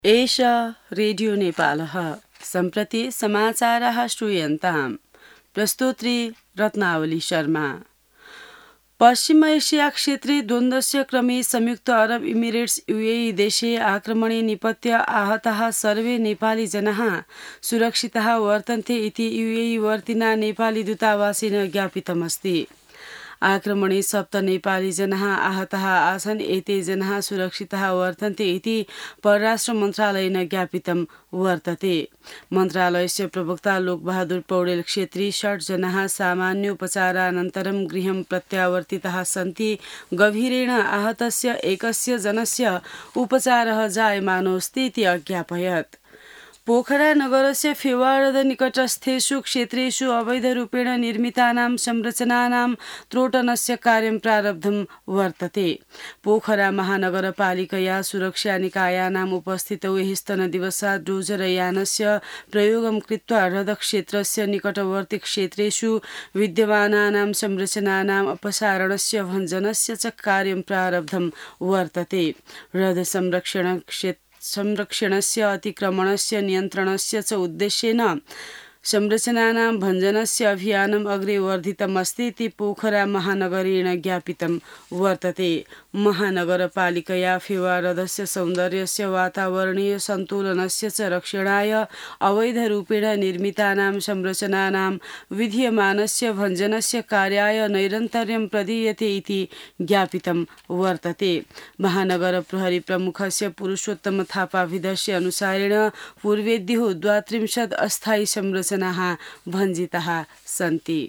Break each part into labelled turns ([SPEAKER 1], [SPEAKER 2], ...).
[SPEAKER 1] एषा रेडियो नेपालः सम्प्रति समाचाराः श्रूयन्ताम्। प्रस्तोत्री रत्नावली शर्मा। पश्चिम एशिया क्षेत्रे द्वन्द्वस्य क्रमे संयुक्त अरब इमिरेट्स UAE देशे आक्रमणे निपत्य आहताः सर्वे नेपाली जनाः सुरक्षिताः वर्तन्ते इति UAE वर्तिना नेपाली दूतावासेन ज्ञापितमस्ति। आक्रमणे 7 नेपाली जनाः आहताः आसन्। एते जनाः सुरक्षिताः वर्तन्ते इति परराष्ट्र मन्त्रालयेन ज्ञापितं वर्तते। मन्त्रालयस्य प्रवक्ता लोकबहादुर पौडेल क्षेत्री 60 जनाः सामान्योपचारानन्तरं गृहं प्रत्यावर्तिताः सन्ति। गभीरेण आहतस्य एकस्य जनस्य उपचारः जायमानोऽस्ति इति अज्ञापयत्। पोखरा नगरस्य फेवारद निकटस्थेषु क्षेत्रेषु अवैधरूपेण निर्मितानां संरचनानां त्रोटनस्य कार्यं प्रारब्धं वर्तते। पोखरा महानगरपालिकया सुरक्षानिकायानाम् उपस्थितौ ह्यस्तनदिवसात् डोजरयानस्य प्रयोगं कृत्वा हृदक्षेत्रस्य निकटवर्ती क्षेत्रेषु विद्यमानानां संरचनानाम् अपसारणस्य भञ्जनस्य च कार्यं प्रारब्धं वर्तते। हृद संरक्षणस्य अतिक्रमणस्य नियन्त्रणस्य च उद्देश्येन संरचनानां भञ्जनस्य अभियानम् अग्रे वर्धितमस्ति इति पोखरा महानगरेण ज्ञापितं वर्तते। महानगरपालिकया फेवारदस्य सौन्दर्यस्य वातावरणीय सन्तुलनस्य च रक्षणाय अवैधरूपेण निर्मितानां संरचनानां विधीयमानस्य भञ्जनस्य कार्याय नैरन्तर्यं प्रदीयते इति ज्ञापितं वर्तते। महानगर प्रहरी प्रमुखस्य पुरुषोत्तम थापाभिधस्य अनुसारेण पूर्वेद्युः 32 अस्थायी संरचनाः भञ्जिताः सन्ति।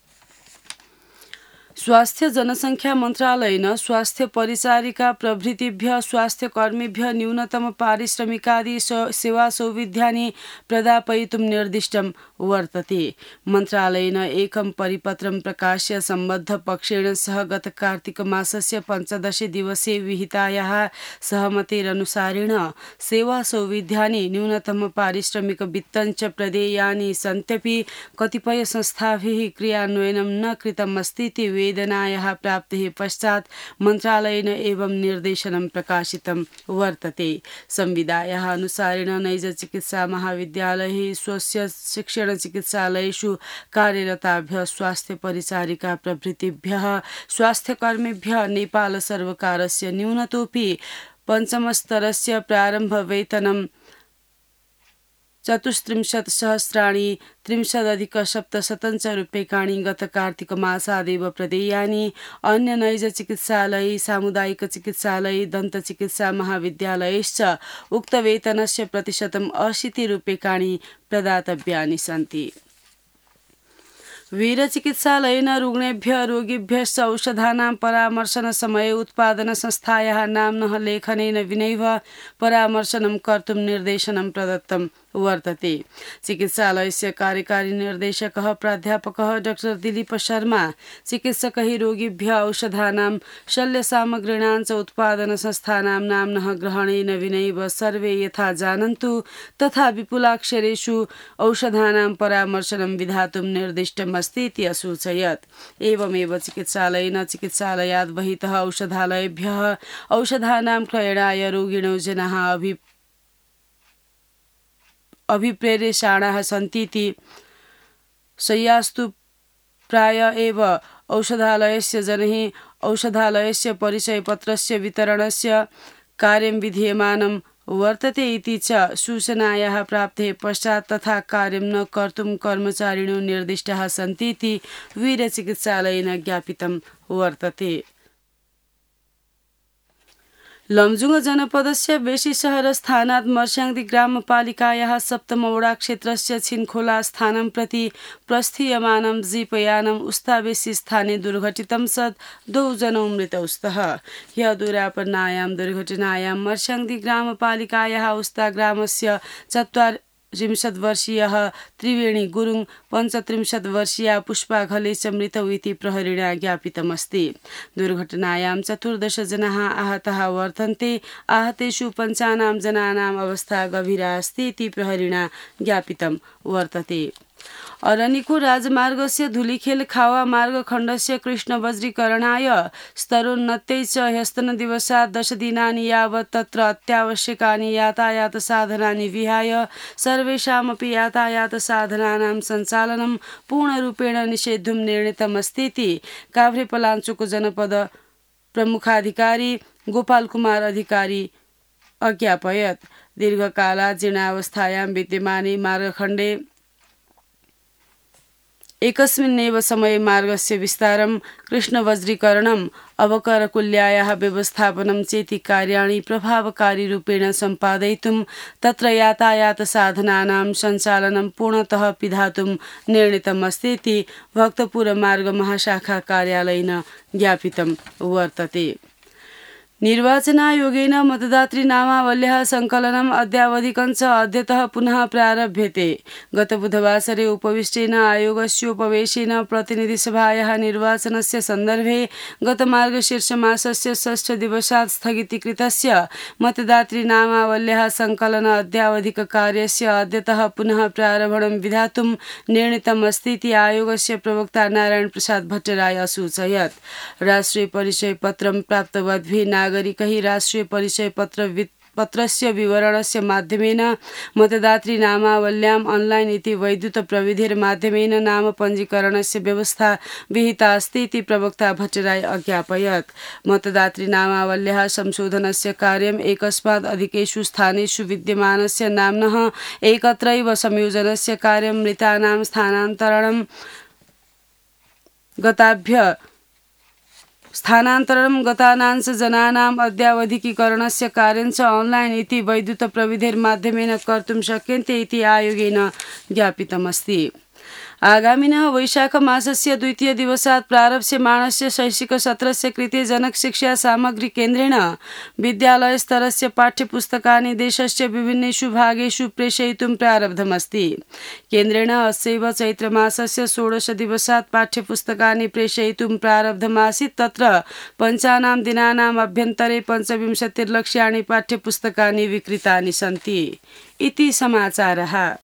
[SPEAKER 1] स्वास्थ्य जनसङ्ख्या मन्त्रालयेन स्वास्थ्य परिचारिका प्रभृतिभ्यः स्वास्थ्यकर्मीभ्यः न्यूनतम पारिश्रमिकादि सेवासौविध्यानि प्रदापयितुं निर्दिष्टं वर्तते। मन्त्रालयेन एकं परिपत्रं प्रकाश्य सम्बद्धपक्षेण सह गत कार्तिकमासस्य 15 दिवसे विहितायाः सहमतेरनुसारेण सेवासौविध्यानि न्यूनतम पारिश्रमिकवित्तं च प्रदेयानि सन्त्यपि कतिपय संस्थाभिः क्रियान्वयनं न कृतमस्ति इति वेदनायाः प्राप्तेः पश्चात् मन्त्रालयेन एवं निर्देशनं प्रकाशितं वर्तते। संविदायाः अनुसारेण नैजचिकित्सा महाविद्यालये स्वस्य शिक्षणचिकित्सालयेषु कार्यरताभ्यः स्वास्थ्य परिचारिका प्रभृतिभ्यः स्वास्थ्यकर्मीभ्यः नेपाल सर्वकारस्य न्यूनतोऽपि पञ्चमस्तरस्य प्रारम्भवेतनं 34,000 30,700 रूप्यकाणि गत कार्तिकमासादेव प्रदेयानि। अन्य नैजचिकित्सालये सामुदायिक चिकित्सालये दन्तचिकित्सा महाविद्यालयश्च उक्तवेतनस्य प्रतिशतं 80 रूप्यकाणि प्रदातव्यानि सन्ति। वीरचिकित्सालयेन रुग्णेभ्यः रोगिभ्यश्च औषधानां परामर्शनसमये उत्पादनसंस्थायाः नाम्नः लेखनेन विनैव परामर्शनं कर्तुं निर्देशनं प्रदत्तं वर्तते। चिकित्सालयस्य कार्यकारी निर्देशकः प्राध्यापकः डॉ दिलीप शर्मा चिकित्सकैः रोगिभ्यः औषधानां शल्यसामग्रीणां च उत्पादनसंस्थानां नाम्नः ग्रहणेन विनैव सर्वे यथा जानन्तु तथा विपुलाक्षरेषु औषधानां परामर्शनं विधातुं निर्दिष्टम् अस्ति इति असूचयत्। एवमेव चिकित्सालयेन चिकित्सालयात् बहितः औषधालयेभ्यः औषधानां क्रयणाय रोगिणो जनाः अभिप्रेषणाः सन्ति इति शय्यास्तु प्राय एव औषधालयस्य जनैः औषधालयस्य परिचयपत्रस्य वितरणस्य कार्यं विधीयमानं वर्तते इति च सूचनायाः प्राप्तेः पश्चात् तथा कार्यं न कर्तुं कर्मचारिणो निर्दिष्टाः सन्ति इति वीरचिकित्सालयेन ज्ञापितं वर्तते। लमजुङ जनपदस्य बेसीशहरस्थानात् मर्स्याङ्दी ग्रामपालिकायाः सप्तमवडा क्षेत्रस्य छिनखोला स्थानं प्रति प्रस्थीयमानं जीपयानम् उस्ताबेसी स्थाने दुर्घटितं सत् 2 जनौ मृतौ स्तः। ह्यः दुरापन्नायां दुर्घटनायां मर्स्याङ्दी ग्रामपालिकायाः उस्ता ग्रामस्य 34 वर्षीयः त्रिवेणी गुरुङ 35 वर्षीया पुष्पा घले च मृतौ इति प्रहरीणा ज्ञापितमस्ति। दुर्घटनायां 14 जनाः आहताः वर्तन्ते। आहतेषु 5 जनानाम् अवस्था गभीरा अस्ति इति प्रहरीणा ज्ञापितं वर्तते। अरनिको राजमार्गस्य धुलिखेल खावा मार्गखण्डस्य कृष्णवज्रीकरणाय स्तरोन्नत्यै च ह्यस्तनदिवसात् 10 दिनानि यावत् तत्र अत्यावश्यकानि यातायातसाधनानि विहाय सर्वेषामपि यातायातसाधनानां सञ्चालनं पूर्णरूपेण निषेद्धुं निर्णीतमस्ति इति काभ्रेपलाञ्चोक जनपद प्रमुखाधिकारी गोपालकुमार अधिकारी अज्ञापयत्। दीर्घकालात् जीर्णावस्थायां विद्यमाने मार्गखण्डे एकस्मिन्नेव समये मार्गस्य विस्तारं कृष्णवज्रीकरणम् अवकरकुल्यायाः व्यवस्थापनं चेति कार्याणि प्रभावकारीरूपेण सम्पादयितुं तत्र यातायातसाधनानां सञ्चालनं पूर्णतः पिधातुं निर्णीतमस्ति इति भक्तपुरमार्गमहाशाखा कार्यालयेन ज्ञापितं वर्तते। निर्वाचनायोगेन मतदातृनामावल्याः सङ्कलनम् अद्यावधिकञ्च अद्यतः पुनः प्रारभ्यते। गत बुधवासरे उपविष्टेन आयोगस्योपवेशेन प्रतिनिधिसभायाः निर्वाचनस्य सन्दर्भे गत मार्गशीर्षमासस्य 6 दिवसात् स्थगितीकृतस्य मतदातृनामावल्याः सङ्कलन अद्यावधिककार्यस्य अद्यतः पुनः प्रारम्भं विधातुं निर्णीतमस्ति इति आयोगस्य प्रवक्ता नारायण प्रसाद भट्टराय असूचयत्। राष्ट्रिय परिचय पत्रं प्राप्तवद्भिः नागरिकैः राष्ट्रिय परिचय पत्रस्य विवरणस्य माध्यमेन मतदातृनामावल्याम् ऑनलाइन इति वैद्युत प्रविधिर्माध्यमेन नाम पञ्जीकरणस्य व्यवस्था विहिता अस्ति इति प्रवक्ता भट्टराय अज्ञापयत्। मतदातृनामावल्याः संशोधनस्य कार्यम् एकस्मात् अधिकेषु स्थानेषु विद्यमानस्य नाम्नः एकत्रैव संयोजनस्य कार्यं मृतानां स्थानान्तरणं गतानांच जनानाम् अद्यावधिकीकरणस्य कार्यञ्च ऑनलाइन इति वैद्युत प्रविधिर्माध्यमेन कर्तुं शक्यन्ते इति आयोगेन ज्ञापितमस्ति। आगामिनः वैशाख मासस्य 2 दिवसात् प्रारप्स्यमाणस्य शैक्षिक सत्रस्य कृते जनकशिक्षा सामग्री केन्द्रेण विद्यालयस्तरस्य पाठ्यपुस्तकानि देशस्य विभिन्नेषु भागेषु प्रेषयितुं प्रारब्धमस्ति। केन्द्रेण अस्यैव चैत्रमासस्य 16 दिवसात् पाठ्यपुस्तकानि प्रेषयितुं प्रारब्धमासीत्। तत्र 5 दिनानाम् अभ्यन्तरे 25 लक्ष्याणि पाठ्यपुस्तकानि विक्रीतानि सन्ति इति समाचारः।